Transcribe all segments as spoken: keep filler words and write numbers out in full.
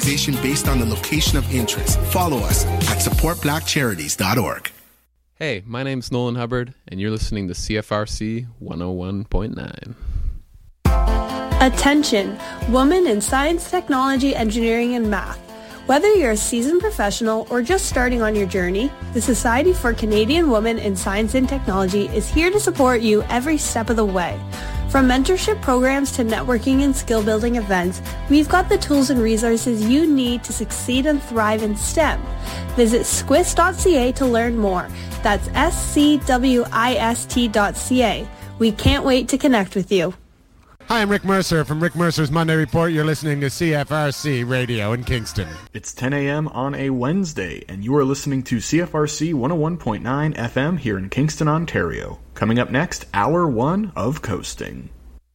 organization based on the location of interest. Follow us at support black charities dot org. Hey, my name's Nolan Hubbard, and you're listening to C F R C one oh one point nine. Attention, women in science, technology, engineering, and math. Whether you're a seasoned professional or just starting on your journey, the Society for Canadian Women in Science and Technology is here to support you every step of the way. From mentorship programs to networking and skill-building events, we've got the tools and resources you need to succeed and thrive in STEM. Visit squist dot c a to learn more. That's S C W I S T dot C A. We can't wait to connect with you. Hi, I'm Rick Mercer from Rick Mercer's Monday Report. You're listening to C F R C Radio in Kingston. It's ten a.m. on a Wednesday, and you are listening to C F R C one oh one point nine F M here in Kingston, Ontario. Coming up next, Hour one of Coasting.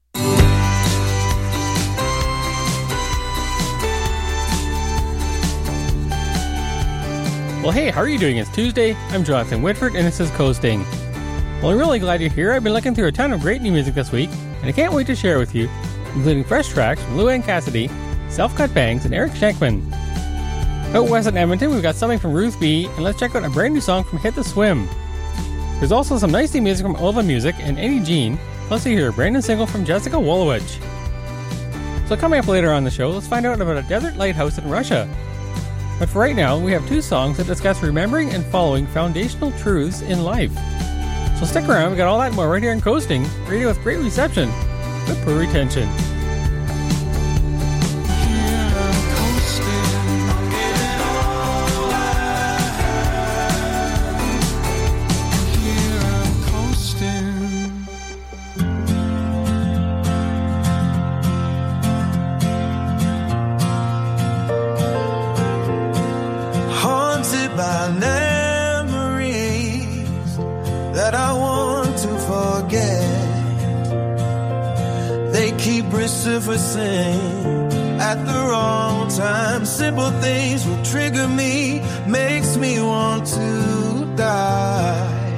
Well, hey, how are you doing? It's Tuesday. I'm Jonathan Whitford, and this is Coasting. Well, I'm really glad you're here. I've been looking through a ton of great new music this week, and I can't wait to share with you, including fresh tracks from Lou Ann Cassidy, Self-Cut Bangs, and Eric Shankman. Out west in Edmonton, we've got something from Ruth B, and let's check out a brand new song from Hit the Swim. There's also some nice new music from Ulva Music and Annie Jean, plus you hear a brand new single from Jessica Wolowich. So coming up later on the show, let's find out about a desert lighthouse in Russia. But for right now, we have two songs that discuss remembering and following foundational truths in life. So stick around, we got all that and more right here in Coasting, radio with great reception, but poor retention. Haunted by memories that I want to forget, they keep resurfacing at the wrong time. Simple things will trigger me, makes me want to die.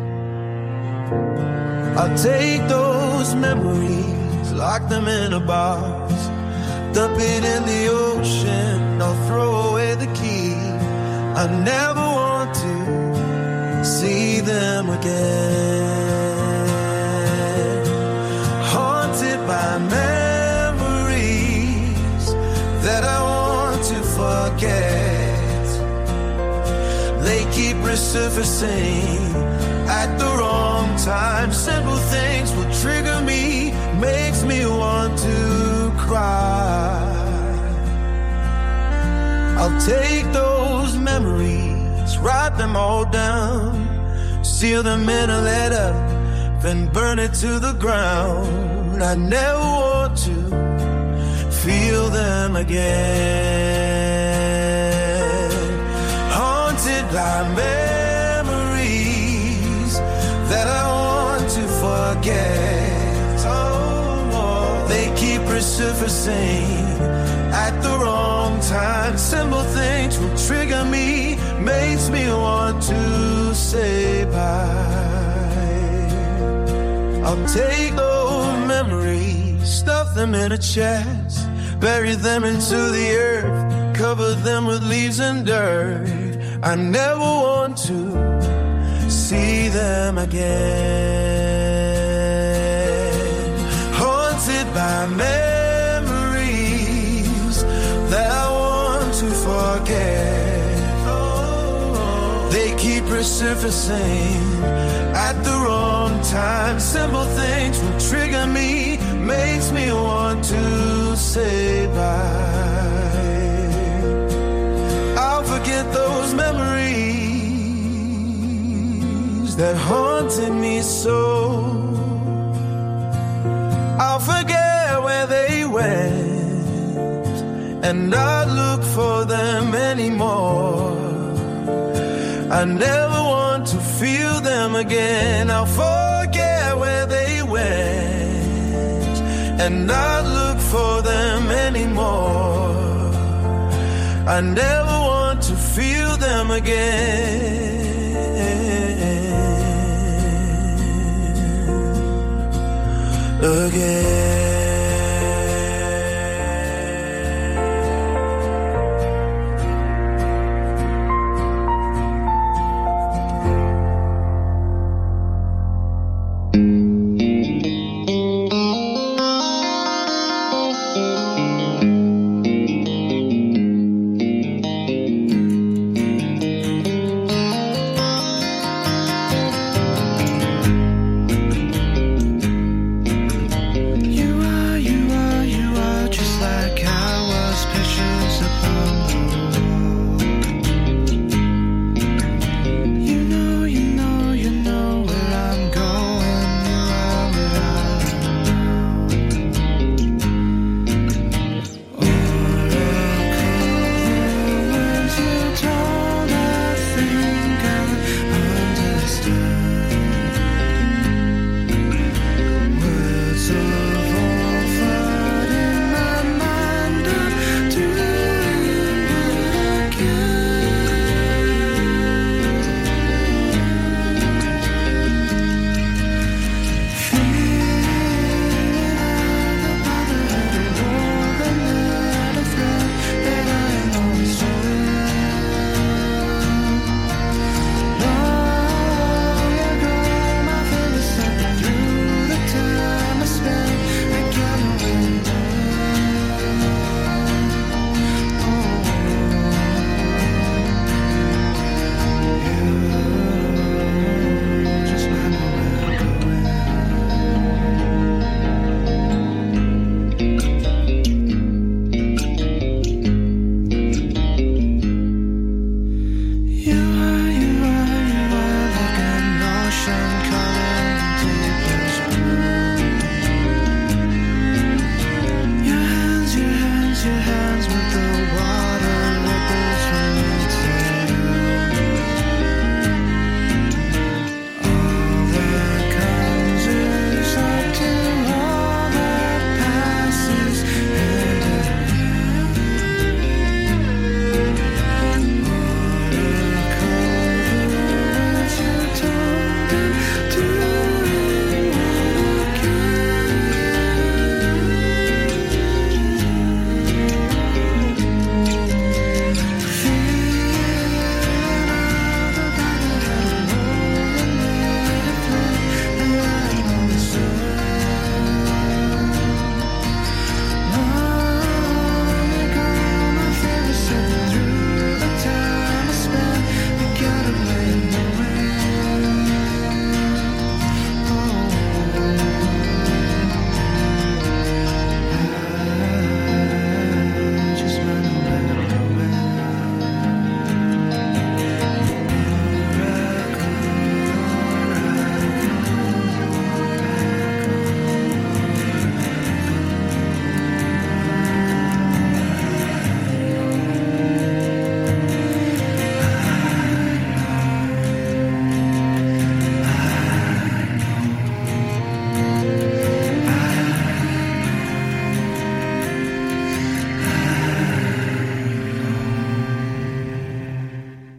I'll take those memories, lock them in a box, dump it in the ocean, I'll throw away the key. I never want to see them again. Haunted by memories that I want to forget, they keep resurfacing at the wrong time. Simple things will trigger me, makes me want to cry. I'll take those memories, write them all down, seal them in a letter, then burn it to the ground. I never want to feel them again. Haunted by memories that I want to forget, oh, they keep resurfacing at the wrong time. Simple things will trigger me, makes me want to say bye. I'll take those memories, stuff them in a chest, bury them into the earth, cover them with leaves and dirt. I never want to see them again. Haunted by memories that I want to forget, oh, they keep resurfacing at the wrong time. Simple things will trigger me, makes me want to say bye. I'll forget those memories that haunted me so. I'll forget where they went and not look for them anymore. I never want to feel them again. I'll forget where they went and not look for them anymore. I never want to feel them again. Again.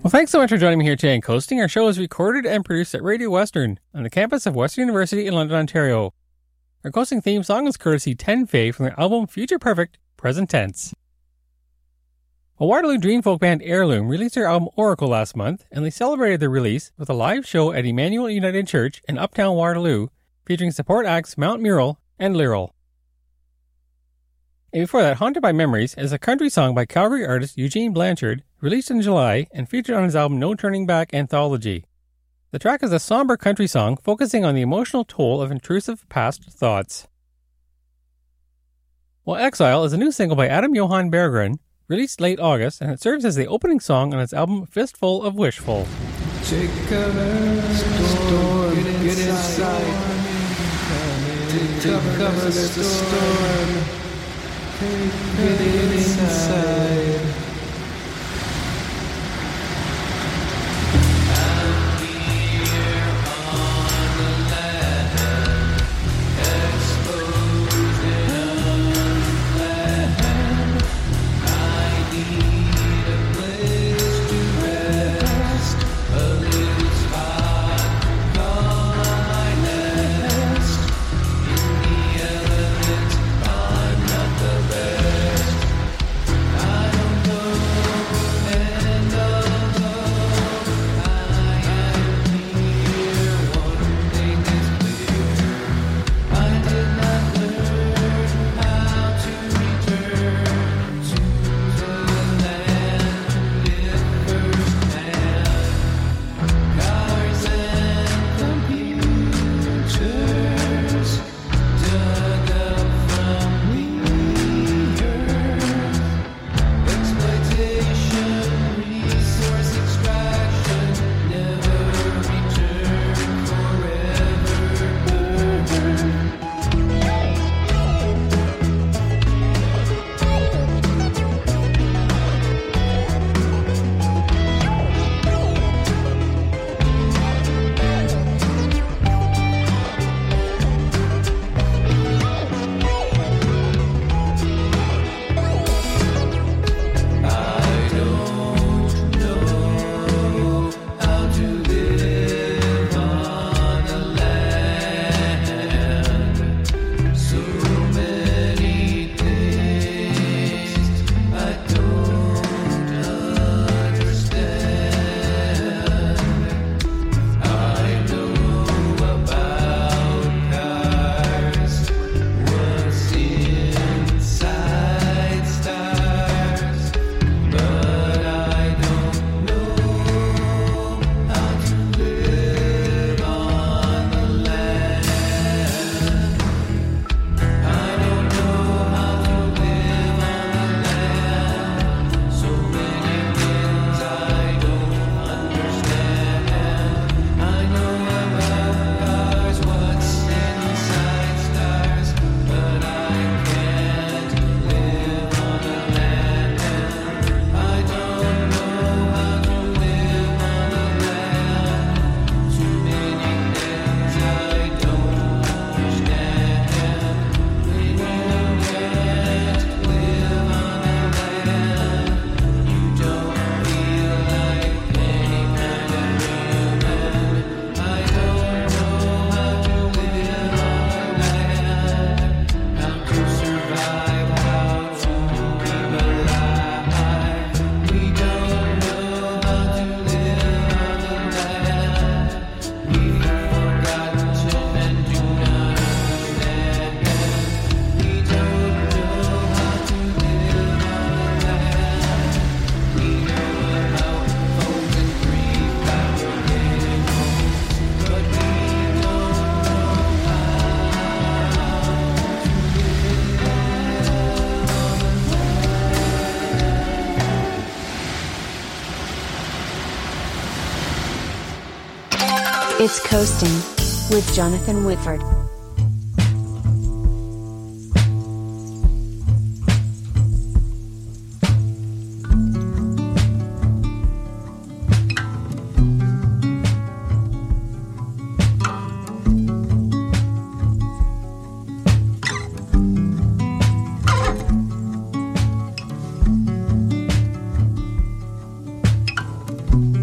Well, thanks so much for joining me here today on Coasting. Our show is recorded and produced at Radio Western on the campus of Western University in London, Ontario. Our Coasting theme song is courtesy ten Fay from their album Future Perfect, Present Tense. A Waterloo Dream folk band Heirloom released their album Oracle last month, and they celebrated their release with a live show at Emmanuel United Church in Uptown Waterloo, featuring support acts Mount Mural and Lyral. And before that, Haunted by Memories is a country song by Calgary artist Eugene Blanchard, released in July and featured on his album No Turning Back Anthology. The track is a somber country song focusing on the emotional toll of intrusive past thoughts. Well, Exile is a new single by Adam Johan Berggren, released late August, and it serves as the opening song on his album Fistful of Wishful. Take cover, storm, get inside. Take cover, the storm. Get inside. It's Coasting with Jonathan Whitford. Thank you.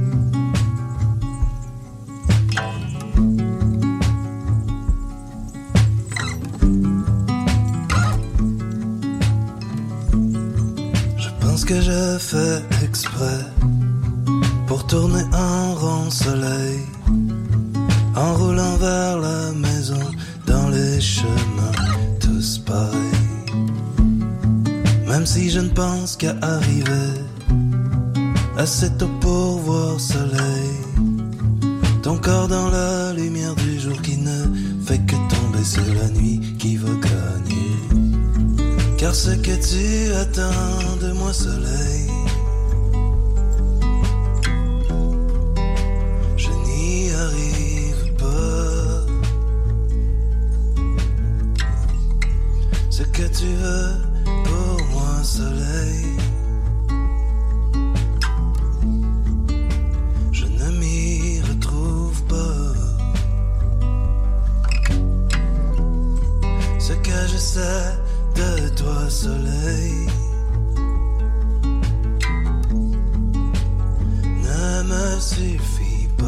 fait exprès pour tourner en rond soleil, en roulant vers la maison dans les chemins tous pareils. Même si je ne pense qu'à arriver assez tôt pour voir soleil, ton corps dans la lumière du jour qui ne fait que tomber sur la nuit qui va gagner. Car ce que tu attends de moi soleil, je n'y arrive pas. Ce que tu veux pour moi soleil, je ne m'y retrouve pas. Ce que je sais de toi soleil ne me suffit pas.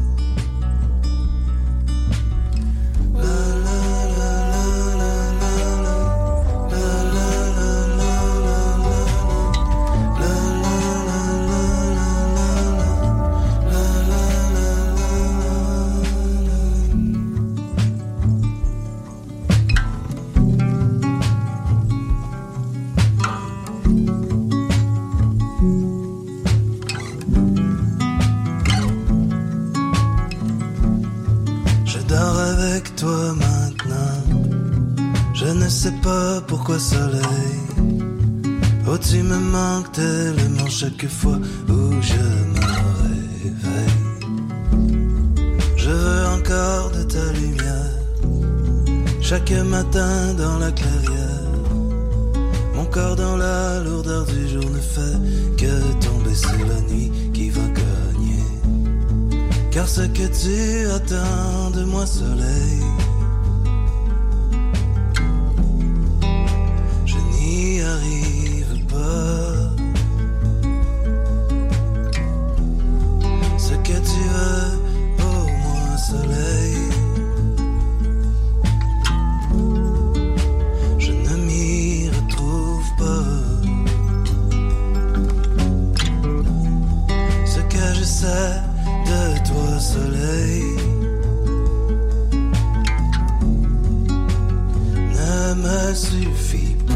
sais pas pourquoi soleil. Oh, tu me manques tellement chaque fois où je me réveille. Je veux encore de ta lumière chaque matin dans la clairière. Mon corps dans la lourdeur du jour ne fait que tomber sur la nuit qui va gagner. Car ce que tu attends de moi, soleil, je n'y arrive pas. Ce que tu veux pour moi, soleil, je ne m'y retrouve pas. Ce que je sais de toi, soleil, ne me suffit pas.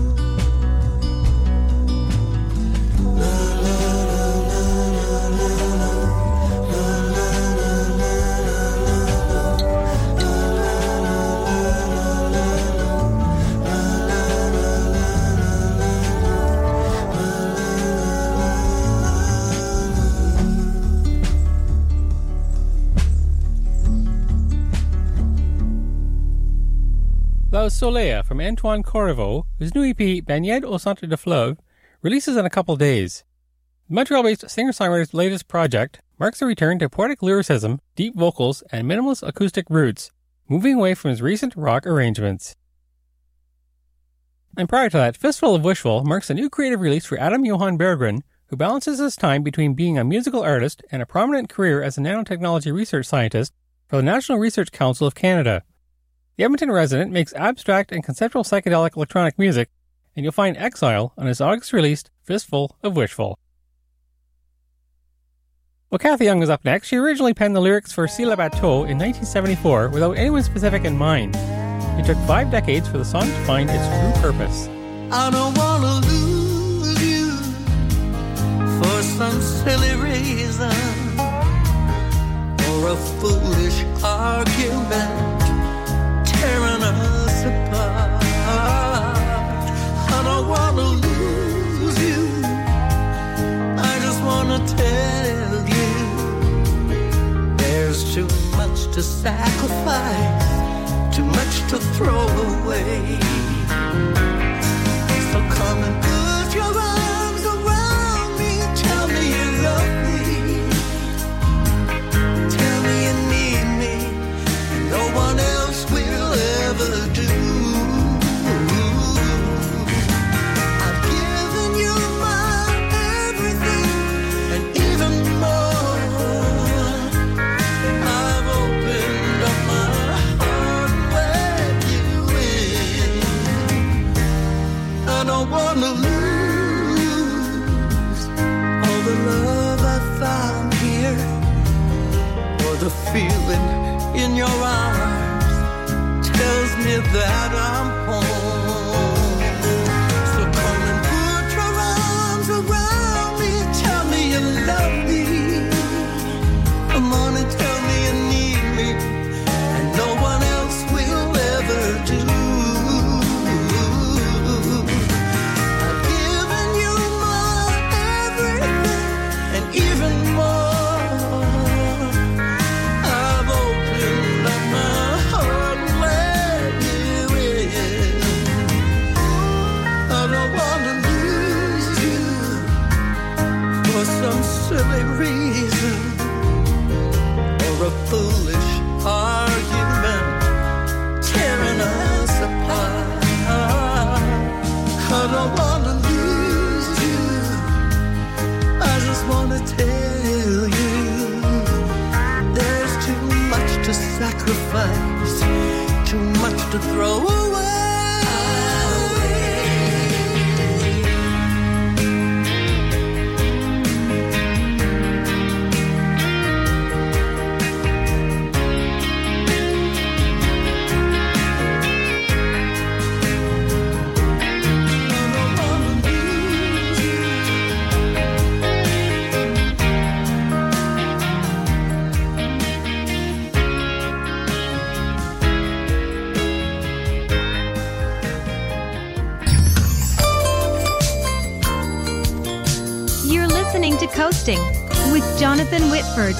That was Soleil from Antoine Corriveau, whose new E P, Bagnède au Centre de Fleuve, releases in a couple days. The Montreal-based singer-songwriter's latest project marks a return to poetic lyricism, deep vocals, and minimalist acoustic roots, moving away from his recent rock arrangements. And prior to that, Fistful of Wishful marks a new creative release for Adam Johan Berggren, who balances his time between being a musical artist and a prominent career as a nanotechnology research scientist for the National Research Council of Canada. The Edmonton resident makes abstract and conceptual psychedelic electronic music, and you'll find Exile on his August-released Fistful of Wishful. Well, Cathy Young is up next. She originally penned the lyrics for Si le Bateau in nineteen seventy-four without anyone specific in mind. It took five decades for the song to find its true purpose. I don't want to lose you for some silly reason or a foolish argument tearing us apart. I don't want to lose you. I just want to tell you there's too much to sacrifice, too much to throw away. So come and put your arms around me. Tell me you love me. Tell me you need me. And no one else will ever do. I've given you my everything and even more. I've opened up my heart and let you in. I don't want to feeling in your arms tells me that I'm home. So come and put your arms around me, tell me you love me. Come on and tell me you need me, and no one else will ever do. I've given you my everything and even more. I've opened up my heart and let you in. I don't want to lose you for some silly reason or a foolish argument tearing us apart. I don't want to lose you, I just want to tell you there's too much to sacrifice, too much to throw away. You're listening to Coasting with Jonathan Whitford.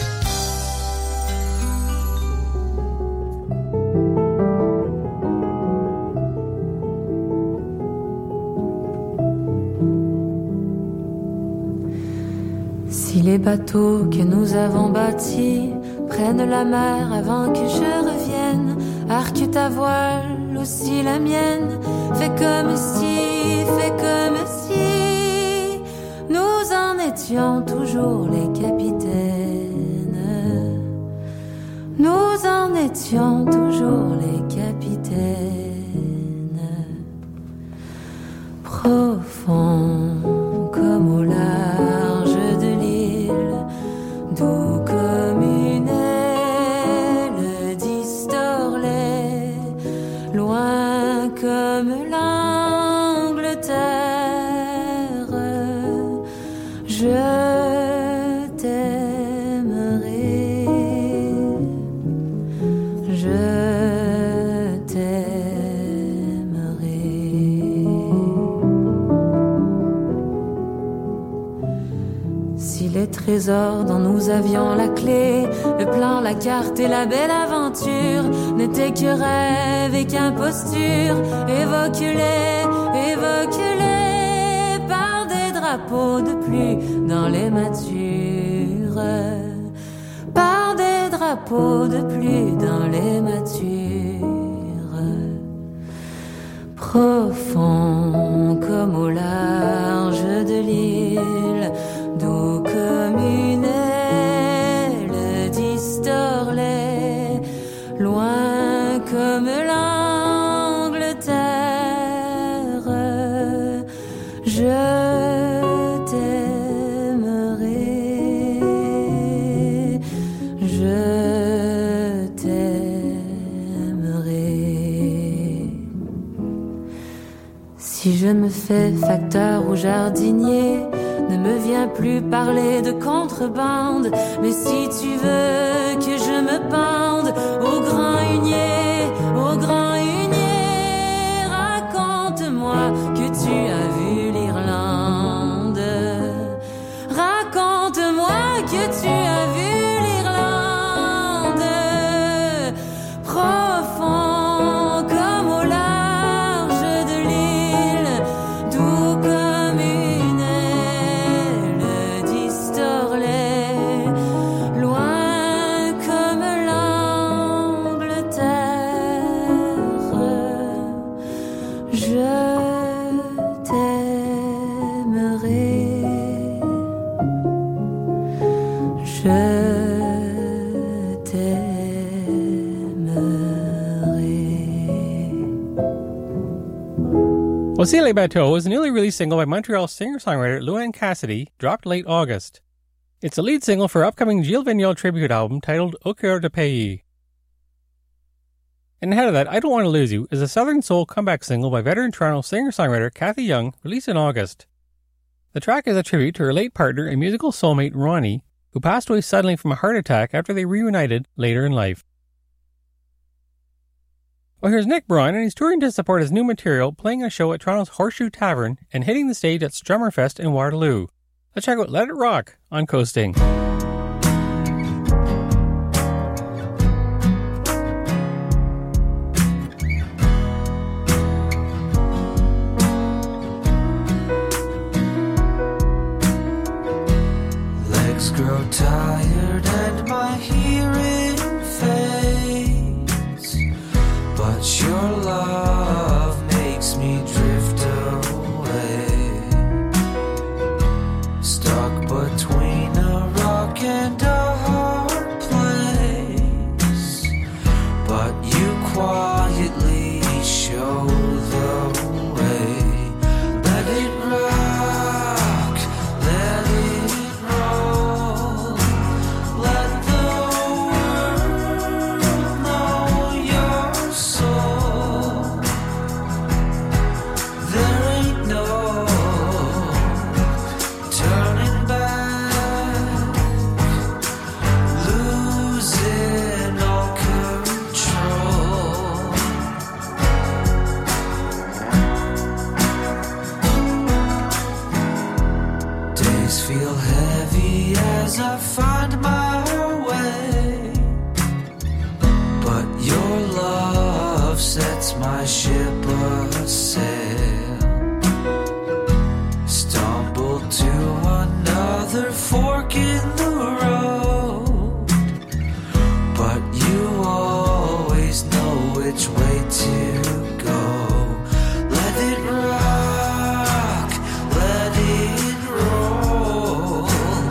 Si les bateaux que nous avons bâtis prennent la mer avant que je revienne, arque ta voile, aussi la mienne, fais comme si, fais comme si nous en étions toujours les capitaines. Nous en étions toujours les capitaines. Profond comme au large de l'île, doux comme une aile d'Istorlet, loin comme l'Angleterre, je t'aimerai, je t'aimerai. Si les trésors dont nous avions la clé, le plan, la carte et la belle aventure n'étaient que rêves et qu'imposture, évoque-les, évoque-les par des drapeaux de pluie dans les matures, par des drapeaux de pluie dans les matures. Profond comme au large de l'île, doux comme une aile d'Istorlet, loin comme l'Angleterre, je t'aimerai, je t'aimerai. Si je me fais facteur ou jardinier, ne me viens plus parler de contrebande, mais si tu veux que je me pende au grand hunier, au grand hunier, raconte-moi que tu as vu l'Irlande, raconte-moi que tu as vu l'Irlande, profond comme au large de l'île, doux comme une aile d'Istorlet, loin comme l'Angleterre, je t'aimerai, je t'aimerai. Ossie Les Bateaux was a newly released single by Montreal singer-songwriter Luann Cassidy, dropped late August. It's the lead single for upcoming Gilles Vigneault tribute album titled Au Coeur de Pays. And ahead of that, I Don't Want to Lose You is a Southern Soul comeback single by veteran Toronto singer-songwriter Kathy Young, released in August. The track is a tribute to her late partner and musical soulmate Ronnie, who passed away suddenly from a heart attack after they reunited later in life. Well, here's Nick Braun, and he's touring to support his new material, playing a show at Toronto's Horseshoe Tavern and hitting the stage at Strummerfest in Waterloo. Let's check out Let It Rock on Coasting. Grow tired and my hearing fades, but your love makes me drift away, stuck between a rock and a hard place, but you quietly show the way. Let it rock, let it feel heavy as I find my way, but your love sets my ship a sail. Stumble to another fork in the road, but you always know which way to go. Let it rock, let it roll.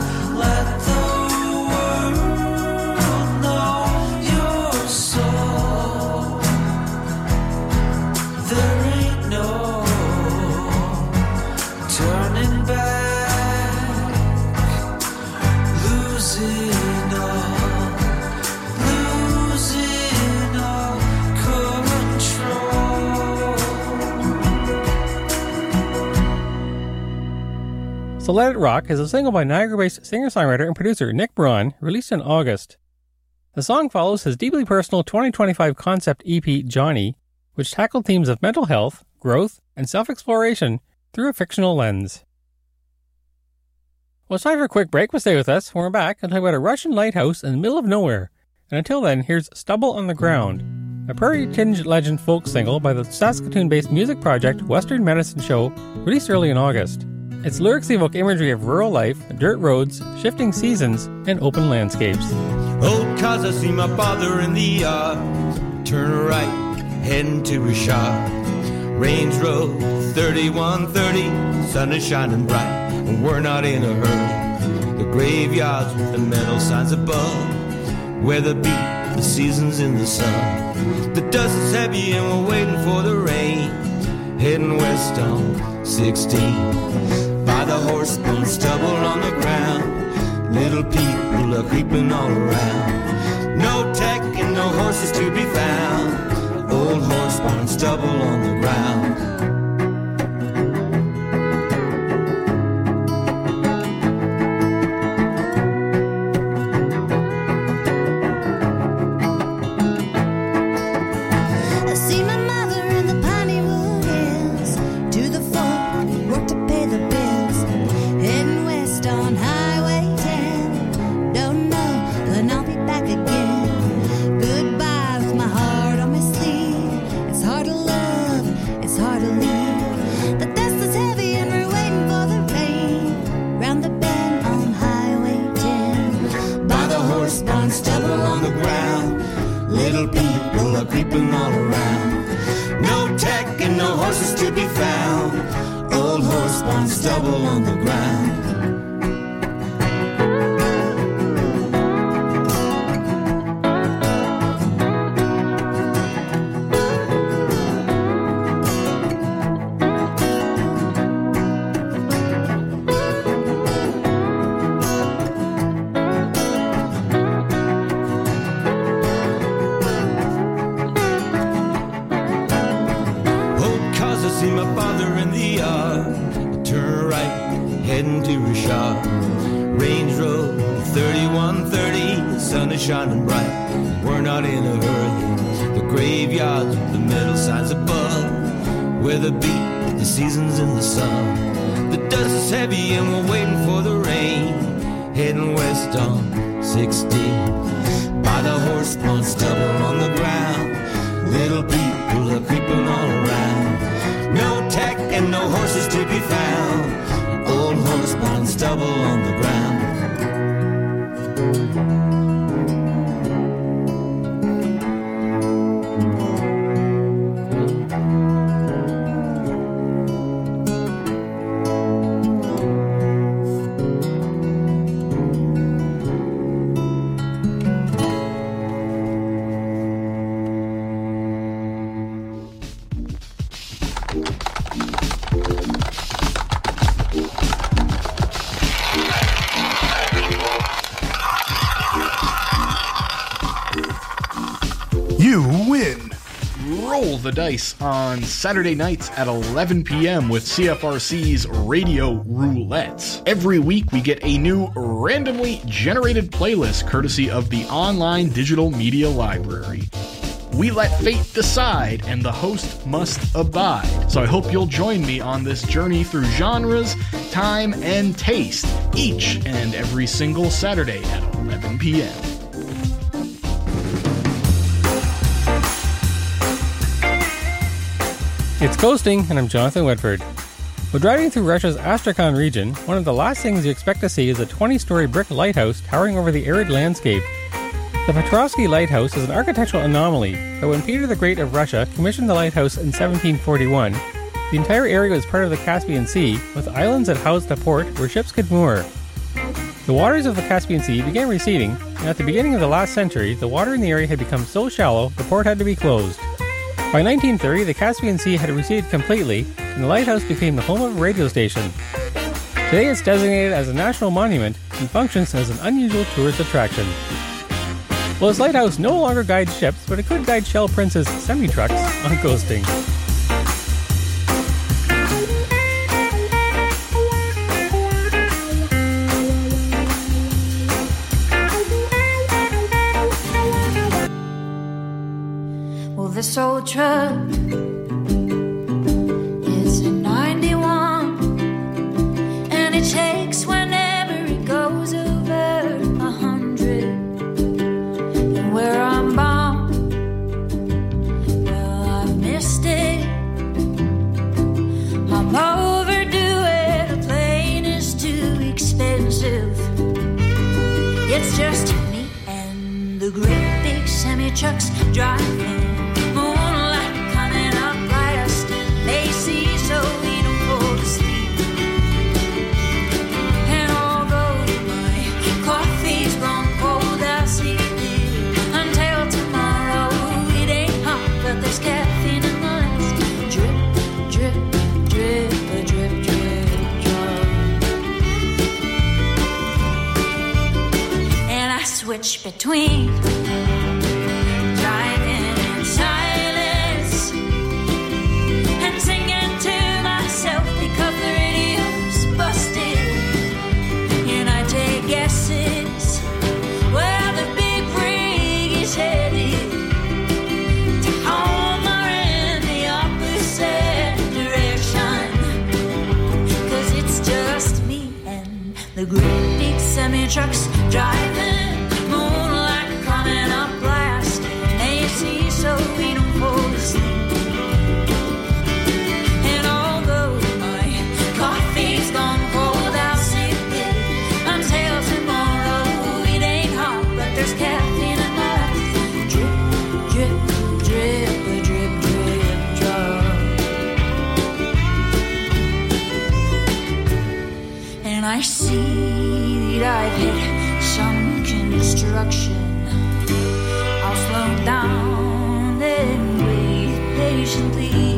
So Let It Rock is a single by Niagara-based singer-songwriter and producer Nick Braun, released in August. The song follows his deeply personal twenty twenty-five concept E P, Johnny, which tackled themes of mental health, growth, and self-exploration through a fictional lens. Well, it's time for a quick break, but stay with us. When we're back, I'll talk about a Russian lighthouse in the middle of nowhere. And until then, here's Stubble on the Ground, a prairie-tinged legend folk single by the Saskatoon-based music project Western Medicine Show, released early in August. Its lyrics evoke imagery of rural life, dirt roads, shifting seasons, and open landscapes. Old cause I see my father in the yard. Turn right, heading to Richard. Range Road, thirty-one thirty. Sun is shining bright, and we're not in a hurry. The graveyards with the metal signs above, where the beat, the seasons in the sun. The dust is heavy and we're waiting for the rain. Heading west on sixteen. By the horse bone stubble on the ground, little people are creeping all around. No tech and no horses to be found. Old horse bone stubble on the ground. sun is shining bright. We're not in a hurry. The graveyards with the metal signs above, where the beat, the seasons in the sun. The dust is heavy and we're waiting for the rain. Heading west on sixteen, by the horse pond stubble on the ground. Little people are creeping all around. No tech and no horses to be found. Old horse pond stubble on the ground. The dice on Saturday nights at eleven p.m. with C F R C's Radio Roulette. Every week we get a new randomly generated playlist courtesy of the online digital media library. We let fate decide and the host must abide. So I hope you'll join me on this journey through genres, time, and taste each and every single Saturday at eleven p.m. It's Coasting, and I'm Jonathan Whitford. When driving through Russia's Astrakhan region, one of the last things you expect to see is a twenty-story brick lighthouse towering over the arid landscape. The Petrovsky Lighthouse is an architectural anomaly, but when Peter the Great of Russia commissioned the lighthouse in seventeen forty-one, the entire area was part of the Caspian Sea, with islands that housed a port where ships could moor. The waters of the Caspian Sea began receding, and at the beginning of the last century, the water in the area had become so shallow the port had to be closed. By nineteen thirty, the Caspian Sea had receded completely, and the lighthouse became the home of a radio station. Today it's designated as a national monument and functions as an unusual tourist attraction. Well, this lighthouse no longer guides ships, but it could guide Shell Prince's semi-trucks on coasting. This old truck is a ninety-one, and it takes whenever it goes over a hundred. And where I'm bound, well, I've missed it. I'm overdue it. A plane is too expensive. It's just me and the great big semi-trucks driving. Switch between driving in silence and singing to myself because the radio's busted, and I take guesses where the big rig is headed, to home or in the opposite direction, cause it's just me and the great big semi-trucks driving. So we don't fall asleep. And although my coffee's gone cold, I'll sip it until tomorrow. It ain't hot, but there's caffeine in my life. Drip, drip, drip, drip, drip, drop. And I see that I've hit some construction. I'll slow down and wait patiently,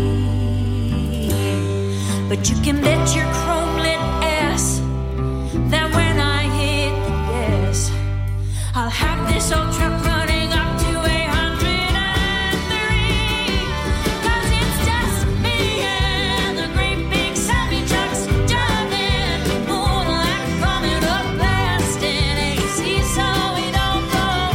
but you can bet your chrome-lit ass that when I hit the gas, I'll have this old truck running up to a hundred and three, cause it's just me and the great big semi-trucks driving, moonlight coming up past in A C, so we don't go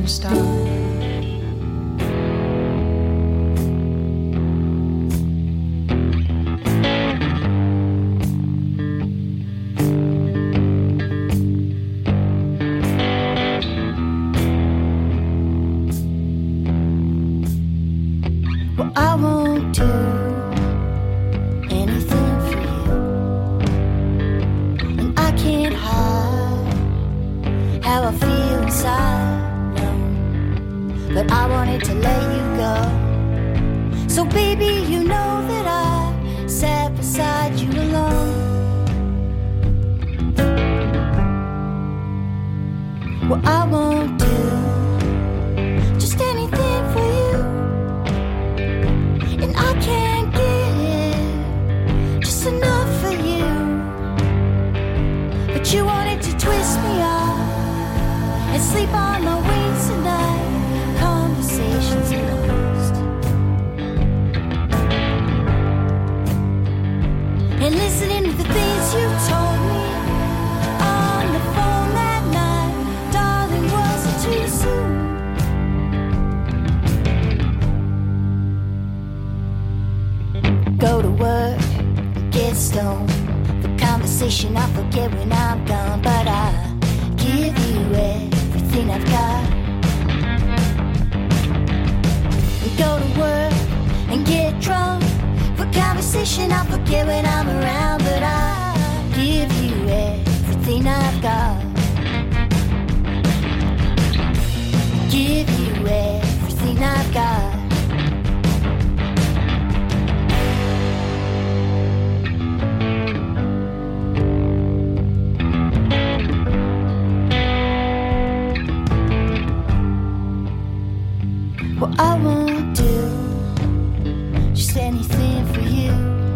shooting star. Well, I won't do anything for you, and I can't hide how I feel inside, no. But I wanted to let you go. So baby, you know that I sat beside you alone. Well, I won't do just anything for you, and I can't give just enough for you. But you wanted to twist me off and sleep on my wings tonight. Conversations lost, and listening to the things you told me on the phone that night. Darling, was it too soon? Go to work, get stoned. For conversation, I forget when I'm gone. But I give you everything I've got. Go to work and get drunk. For conversation, I forget when I'm around. But I give you everything I've got. Give you everything I've got. Well, I won't do just anything for you,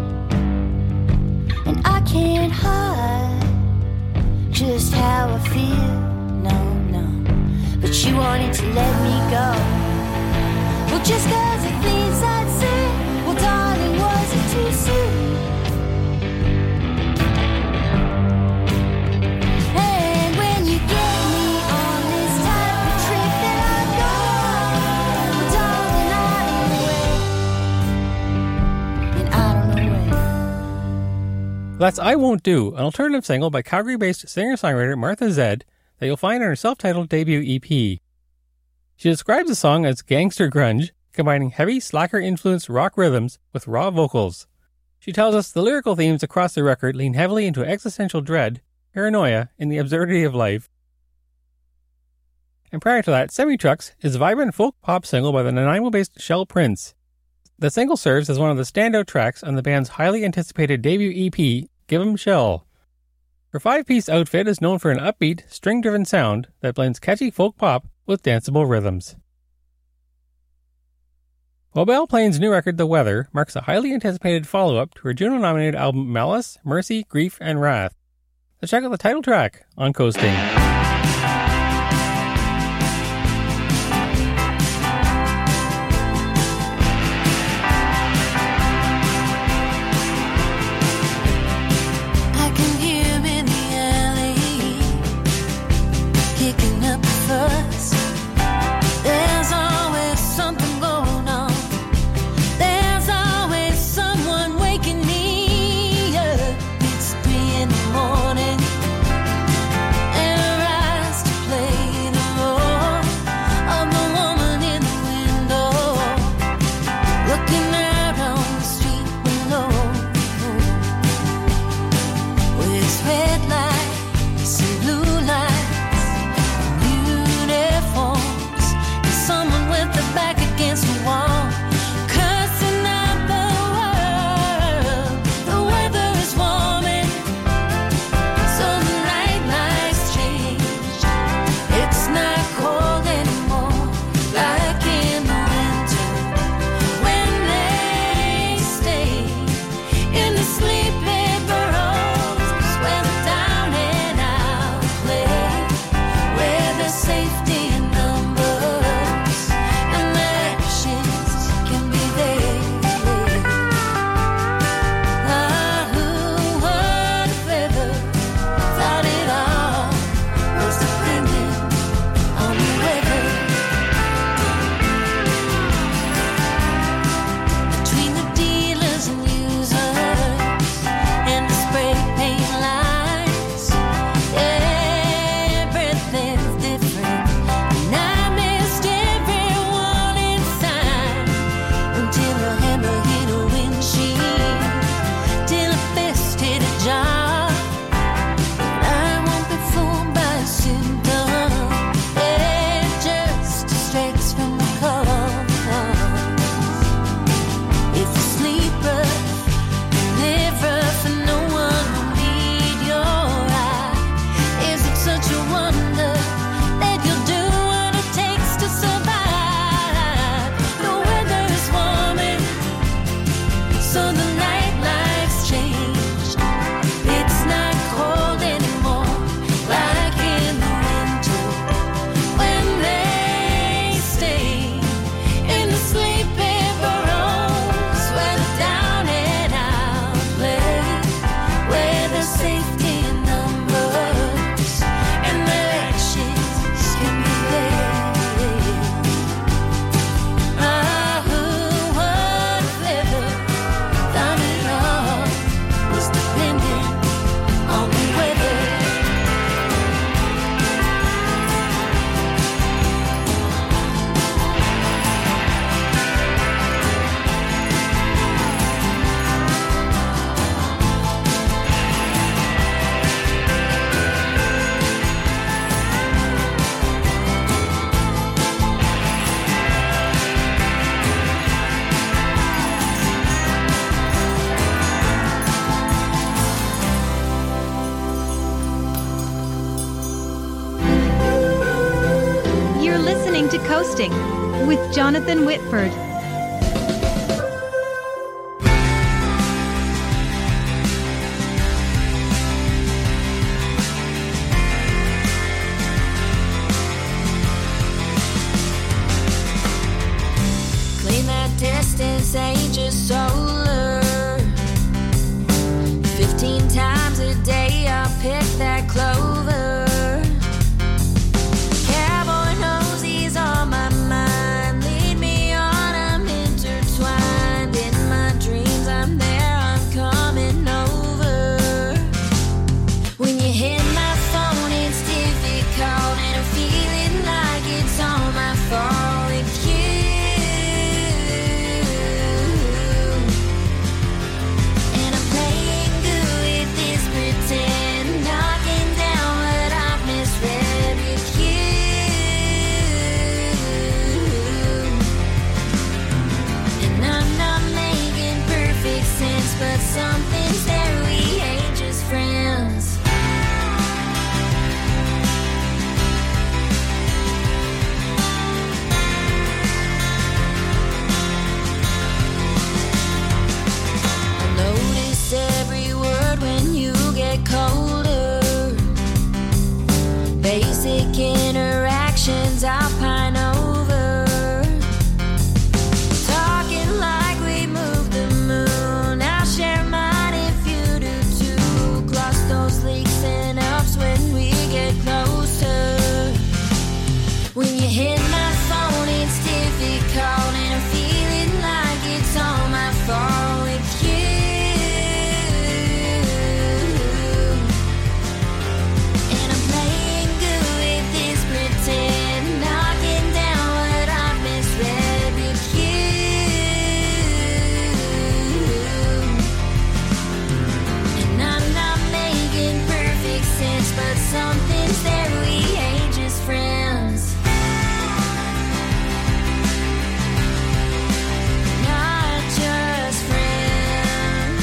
and I can't hide just how I feel, no, no. But you wanted to let me go. Well, just cause of things I'd say. Well, darling, was it too soon? And when you get me on this type of trip that I go, That's I Won't Do, an alternative single by Calgary-based singer-songwriter Martha Zed that you'll find on her self-titled debut E P. She describes the song as gangster grunge, combining heavy, slacker-influenced rock rhythms with raw vocals. She tells us the lyrical themes across the record lean heavily into existential dread, paranoia, and the absurdity of life. And prior to that, Semi-Trucks is a vibrant folk pop single by the Nanaimo-based Shell Prince. The single serves as one of the standout tracks on the band's highly anticipated debut E P, Give 'em Shell. Her five-piece outfit is known for an upbeat, string-driven sound that blends catchy folk pop with danceable rhythms. While Belle Plains' new record, The Weather, marks a highly anticipated follow-up to her Juno-nominated album Malice, Mercy, Grief, and Wrath. Let's check out the title track on Coasting. Morning, and listening to Coasting with Jonathan Whitford. Clean that distance, ain't just solar. Fifteen times a day I'll pick that clover. Cowboy knows he's on my mind. Lead me on, I'm intertwined. In my dreams I'm there, I'm coming over. When you hit my phone it's difficult, and I'm feeling like it's all my fault with you. And I'm playing good with this pretend, knocking down what I've misread with you. And I'm not making perfect sense, but something's there, we ain't just friends. I notice every word when you get colder. Basic interactions I'll pine over. Talking like we moved the moon. I'll share mine if you do too. Cross those leaks and ups when we get closer. When you hit my phone it's difficult, and I'm feeling like it's all my fault with you. And I'm playing good with this pretend, knocking down what I've misread with you. And I'm not making perfect sense, but something's there, we ain't just friends. Not just friends.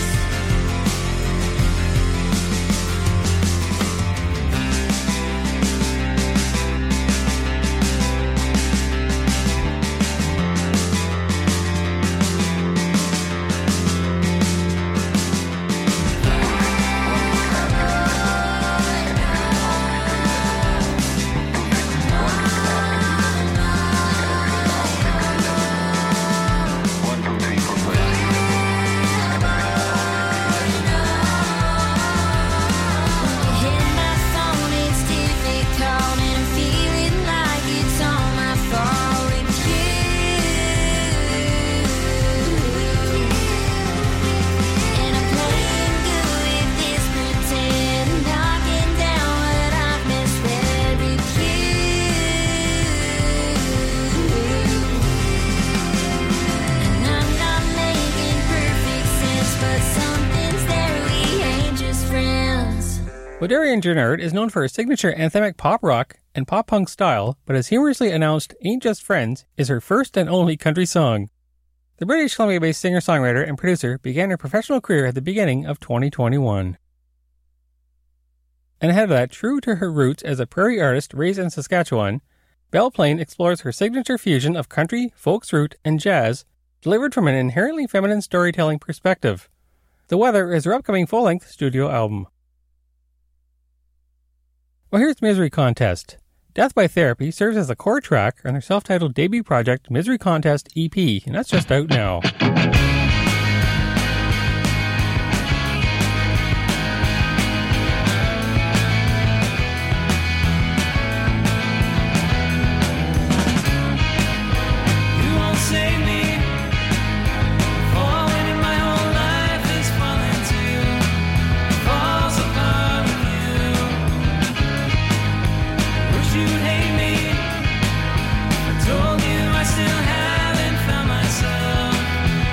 Hit my phone, it's difficult, and I'm feeling like it's all my fault with you. And I'm playing good with this pretend, knocking down what I've misread with you. And I'm not making perfect sense, but something's there, we ain't just friends. Wadarian Gennard is known for her signature anthemic pop rock and pop punk style, but has humorously announced Ain't Just Friends is her first and only country song. The British Columbia-based singer-songwriter and producer began her professional career at the beginning of twenty twenty-one. And ahead of that, true to her roots as a prairie artist raised in Saskatchewan, Belle Plaine explores her signature fusion of country, folks root, and jazz, delivered from an inherently feminine storytelling perspective. The Weather is her upcoming full-length studio album. Well, here's Misery Contest. Death by Therapy serves as a core track on their self-titled debut project, Misery Contest E P, and that's just out now. You won't save me. Falling in my whole life is falling too. Falls apart with you. Wish you'd hate me. I told you I still haven't found myself.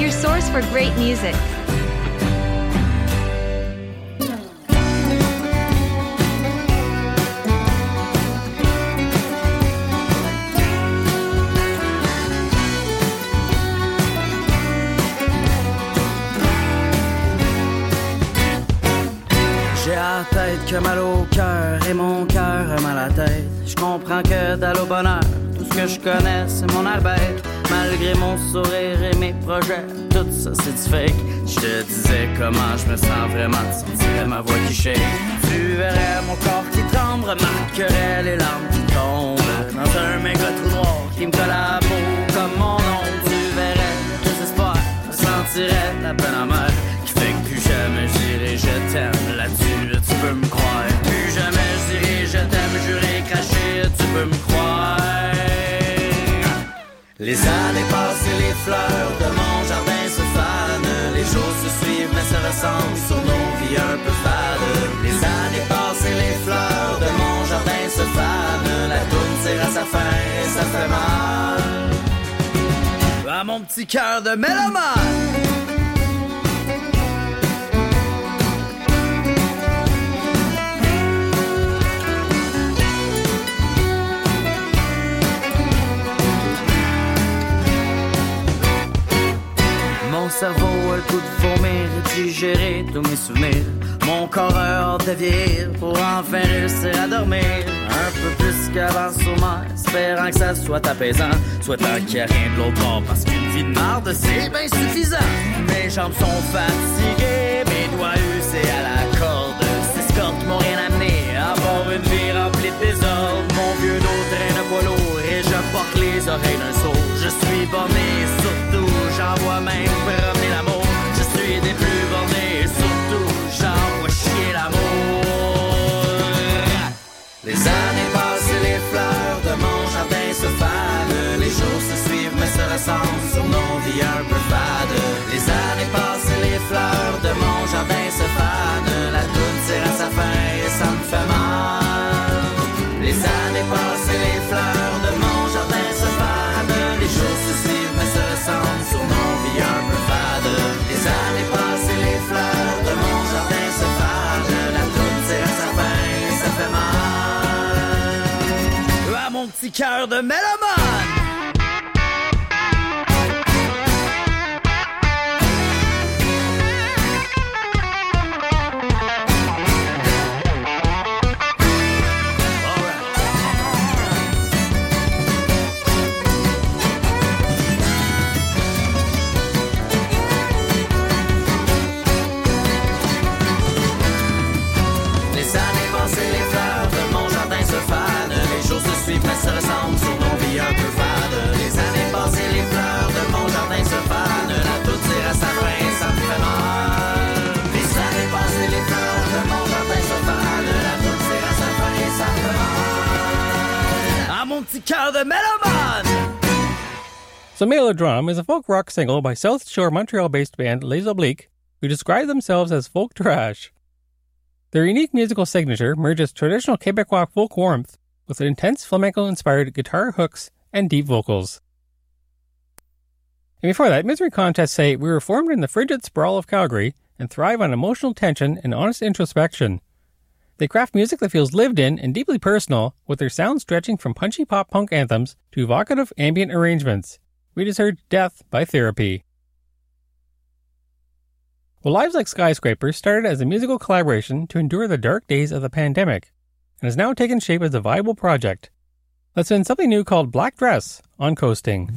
your source for great music. J'ai la tête que mal au cœur et mon cœur a mal à la tête. Je comprends que d'aller au bonheur, tout ce que je connais c'est mon Albert. Malgré mon sourire et mes projets, tout ça c'est du fake. Je te disais comment je me sens vraiment, tu sentirais ma voix qui shake. Tu verrais mon corps qui tremble, remarquerais les larmes qui tombent dans un méga trou noir qui me colle à la peau comme mon ombre. Tu verrais le désespoir, je sentirais la peine amère qui fait que plus jamais je dirai je t'aime. Là-dessus tu peux me croire. Plus jamais je dirai je t'aime, juré craché, tu peux me croire. Les années passent et les fleurs de mon jardin se fanent. Les jours se suivent mais se ressemblent sur nos vies un peu fades. Les années passent et les fleurs de mon jardin se fanent. La toune tire à sa fin et ça fait mal à mon petit cœur de mélomane. Mon cerveau a le coup de vomir et digérer tous mes souvenirs. Mon corps a hâte de vieillir pour enfin réussir à dormir un peu plus qu'avant sûrement, espérant que ça soit apaisant, souhaitant qu'il n'y a rien de l'autre bord parce qu'une vie de marde c'est bien suffisant. Mes jambes sont fatiguées, mes doigts usés à la corde, ces escortes m'ont rien amené à part une vie remplie de désordre. Mon vieux dos traîne pas lourd et je porte les oreilles d'un sourd. Je suis borné surtout, j'envoie même promener l'amour. Je suis des plus bornés, surtout j'envoie chier l'amour. Les années passent et les fleurs de mon jardin se fanent. Les jours se suivent mais se ressemblent sur nos vies un peu fades. Les années passent et les fleurs de mon jardin se fanent. La toune tire à sa fin et ça me fait mal. Les années passent et les fleurs de mon jardin se fanent. Les jours se suivent mais se ressemblent sur nos vies un peu fades. Les années passent et les fleurs de mon jardin se fanent. La toune tire à sa fin et ça fait mal à mon petit cœur de mélomane. Mais se ressemblent sur nos vies un peu fades. Les années passent et les fleurs de mon jardin se fanent. La toune tire à sa fin, ça me fait mal. Les années passent et les fleurs de mon jardin se fanent. La toune tire à sa fin et ça me fait mal à mon petit cœur de mélomane. So Melodrum is a folk rock single by South Shore Montreal-based band Les Obliques, who describe themselves as folk trash. Their unique musical signature merges traditional Quebecois folk warmth with intense flamenco-inspired guitar hooks and deep vocals. And before that, Misery Contest say, we were formed in the frigid sprawl of Calgary and thrive on emotional tension and honest introspection. They craft music that feels lived in and deeply personal, with their sound stretching from punchy pop-punk anthems to evocative ambient arrangements. We just heard Death by Therapy. Well, Lives Like Skyscrapers started as a musical collaboration to endure the dark days of the pandemic, and has now taken shape as a viable project. Let's spin something new called Black Dress on Coasting.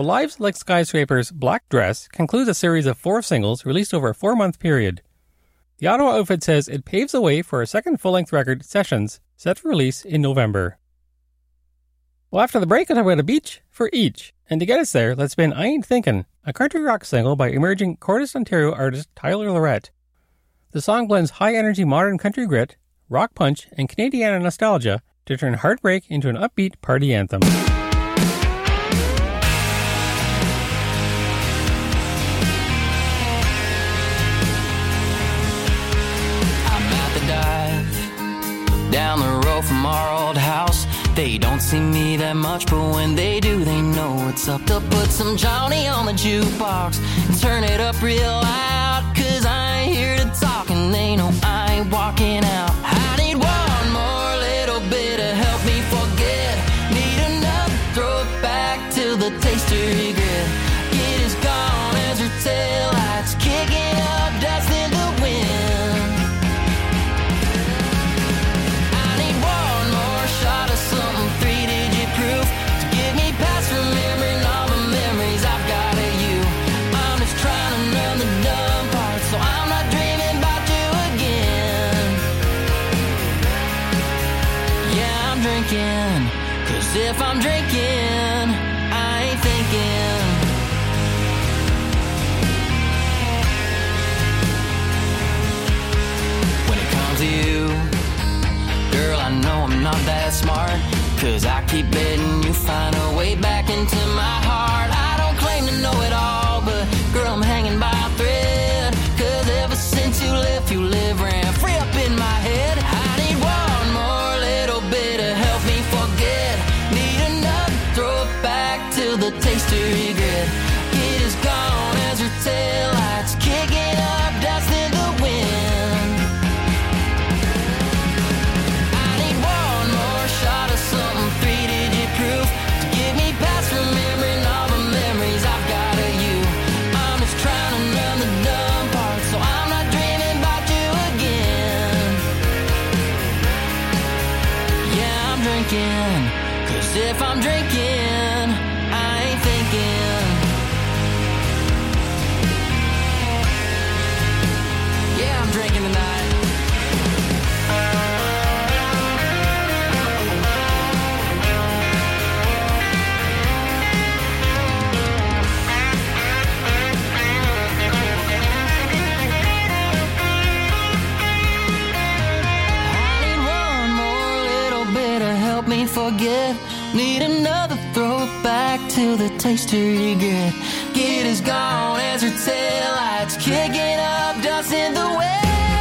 Well, Lives Like Skyscraper's Black Dress concludes a series of four singles released over a four-month period. The Ottawa outfit says it paves the way for a second full-length record, Sessions, set for release in November. Well, after the break, I'll talk about a beach for each. And to get us there, let's spin I Ain't Thinkin', a country rock single by emerging Cordes, Ontario artist Tyler Lorette. The song blends high-energy modern country grit, rock punch, and Canadiana nostalgia to turn heartbreak into an upbeat party anthem. Down the road from our old house, they don't see me that much, but when they do, they know what's up. To put some Johnny on the jukebox and turn it up real loud, cause I ain't here to talk and they know I ain't walking out. I need one more little bit to help me forget, need enough to throw it back till the taste of regret. It is gone as her tail lights kicking up dust in the wind. Cause if I'm drinking, I ain't thinking. When it comes to you, girl, I know I'm not that smart, cause I keep betting you find a way back into my heart. I don't claim to know it all, but girl, I'm hanging by a thread, cause ever since you left, you live ran free up in my head. I need one more little bit to help me forget, need enough to throw it back till the taste of regret. It is gone as her tail lights kicking up dust in the wind. I need one more shot of something three-digit proof to get me past remembering all the memories I've got of you. I'm just trying to numb the dumb parts so I'm not dreaming about you again. Yeah, I'm drinking, cause if I'm drinking, I ain't thinking. Yeah, I'm drinking tonight. Me forget, need another throw it back till the taste of regret. Get as gone as her tail lights kicking up dust in the wind.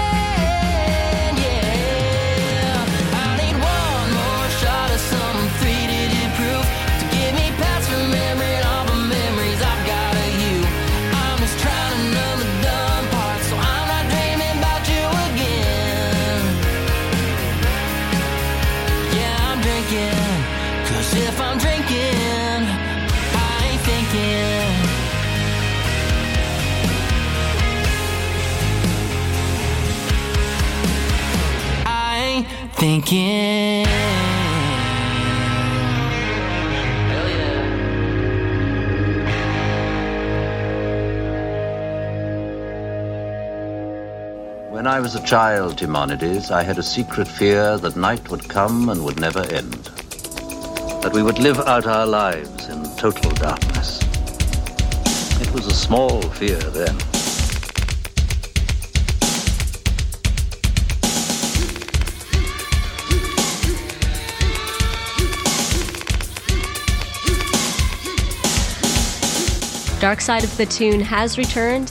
Yeah, I need one more shot of something three-digit proof to get me past remembering all the memories I've got of you. I'm just trying to numb the dumb parts so I'm not dreaming about you again. Yeah, I'm drinking, cause if I'm drinking, I ain't thinking. I ain't thinking. Hell yeah. When I was a child, Timonides, I had a secret fear that night would come and would never end. That we would live out our lives in total darkness. It was a small fear then. Dark Side of the Tune has returned,